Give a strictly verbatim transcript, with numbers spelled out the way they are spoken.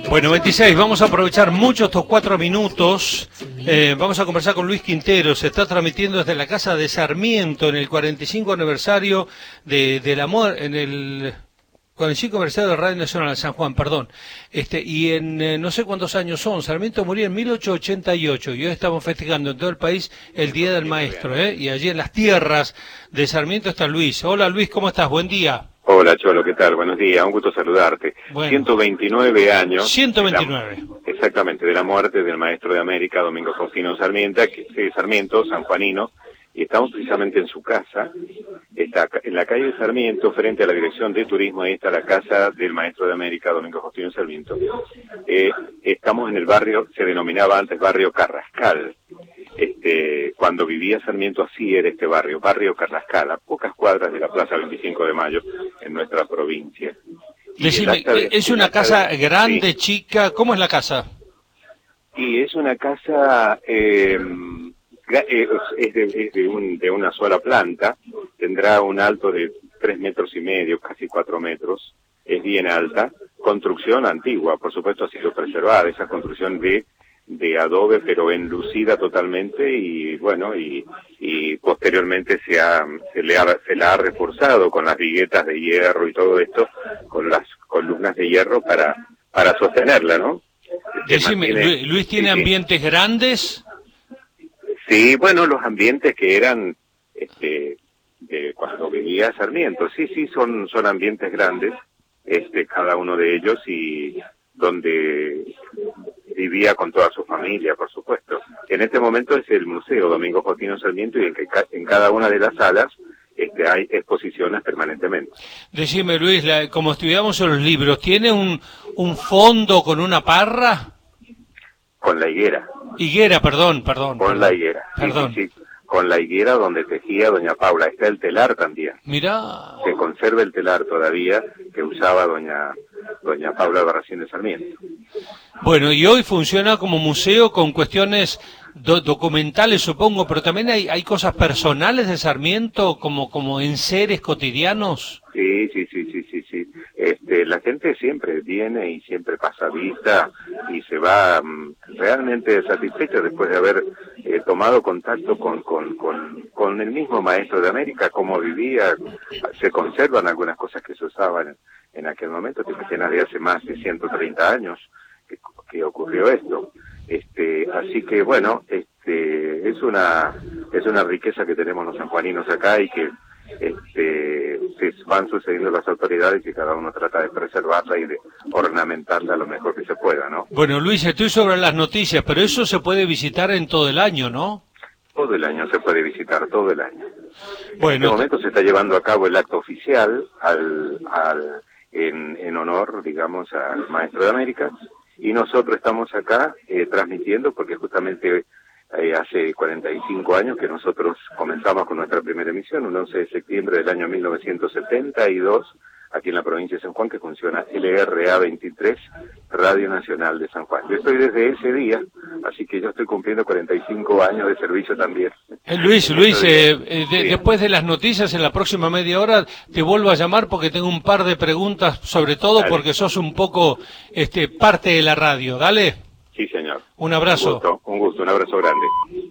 Bueno, veintiséis, vamos a aprovechar mucho estos cuatro minutos. Eh, vamos a conversar con Luis Quintero. Se está transmitiendo desde la Casa de Sarmiento en el cuarenta y cinco aniversario de, de la muerte, en el cuarenta y cinco aniversario de Radio Nacional de San Juan, perdón. Este, y en eh, no sé cuántos años son. Sarmiento murió en mil ochocientos ochenta y ocho y hoy estamos festejando en todo el país el Día del Maestro, ¿eh? Y allí en las tierras de Sarmiento está Luis. Hola Luis, ¿cómo estás? Buen día. Hola Cholo, ¿qué tal? Buenos días, un gusto saludarte. Bueno, ciento veintinueve años. ciento veintinueve. De la, exactamente, de la muerte del maestro de América, Domingo Faustino Sarmiento, que es Sarmiento, sanjuanino, y estamos precisamente en su casa. Está en la calle de Sarmiento, frente a la Dirección de Turismo, ahí está la casa del maestro de América, Domingo Faustino Sarmiento. Eh, estamos en el barrio, se denominaba antes barrio Carrascal. Este, cuando vivía Sarmiento así era este barrio, barrio Carrascal, a pocas cuadras de la Plaza veinticinco de Mayo, en nuestra provincia. Decime, de, ¿es una casa de, grande, sí, chica? ¿Cómo es la casa? Y es una casa, eh, es, de, es de, un, de una sola planta, tendrá un alto de tres metros y medio, casi cuatro metros, es bien alta, construcción antigua, por supuesto ha sido preservada, esa construcción de de adobe, pero enlucida totalmente, y bueno, y, y posteriormente se ha, se le ha, se la ha reforzado con las viguetas de hierro y todo esto, con las columnas de hierro para, para sostenerla, ¿no? Decime, mantiene, Luis, ¿tiene sí, ambientes sí. grandes? Sí, bueno, los ambientes que eran, este, de cuando vivía Sarmiento, sí, sí, son, son ambientes grandes, este, cada uno de ellos, y donde vivía con toda su familia, por supuesto. En este momento es el Museo Domingo Faustino Sarmiento, y en, que ca en cada una de las salas este, hay exposiciones permanentemente. Decime, Luis, la, como estudiamos en los libros, ¿tiene un, un fondo con una parra? Con la higuera. Higuera, perdón, perdón. Con perdón, la higuera. Perdón. Sí, sí, sí. Con la higuera donde tejía doña Paula. Está el telar también. Mirá. Se conserva el telar todavía que usaba doña doña Paula Barracín de Sarmiento. Bueno, y hoy funciona como museo con cuestiones do documentales, supongo, pero también hay, hay cosas personales de Sarmiento, como, como enseres cotidianos. Sí, sí, sí, sí, sí, sí. Este, la gente siempre viene y siempre pasa vista y se va um, realmente satisfecha después de haber eh, tomado contacto con, con, con, con el mismo maestro de América, cómo vivía. Se conservan algunas cosas que se usaban en, en aquel momento, te imaginas, de hace más de ciento treinta años que, que ocurrió esto. Este, así que bueno, este, es una, es una riqueza que tenemos los sanjuaninos acá, y que este, se van sucediendo las autoridades y cada uno trata de preservarla y de ornamentarla lo mejor que se pueda, ¿no? Bueno, Luis, estoy sobre las noticias, pero eso se puede visitar en todo el año, ¿no? Todo el año se puede visitar, todo el año. Bueno, en este momento se está llevando a cabo el acto oficial al, al, en, en honor, digamos, al maestro de América, y nosotros estamos acá eh, transmitiendo, porque justamente eh, hace cuarenta y cinco años que nosotros comenzamos con nuestra primera emisión, un once de septiembre del año mil novecientos setenta y dos, aquí en la provincia de San Juan, que funciona L R A veintitrés, Radio Nacional de San Juan. Yo estoy desde ese día, así que yo estoy cumpliendo cuarenta y cinco años de servicio también. Eh, Luis, Luis, eh, eh, de, sí. después de las noticias, en la próxima media hora, te vuelvo a llamar porque tengo un par de preguntas, sobre todo Dale. porque sos un poco este parte de la radio. Dale. Sí, señor. Un abrazo. Un gusto, un gusto, un abrazo grande.